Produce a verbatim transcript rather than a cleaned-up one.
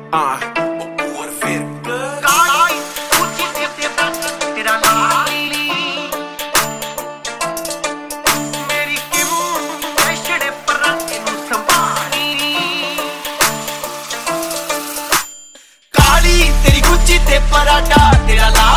Ah, ਹੋਰ ਫਿਰ ਕਾਲੀ ਉੱਚੀ ਤੇ ਤੇ ਤੇਰਾ ਲਾਲੀ ਮੇਰੀ ਕਿਉਂ ਐਸ਼ੜੇ ਪਰਾਂ ਇਹਨੂੰ ਸੰਭਾਲੀ ਕਾਲੀ ਤੇਰੀ ਗੁੱਚੀ ਤੇ ਪਰਾਟਾ ਤੇਰਾ ਲਾ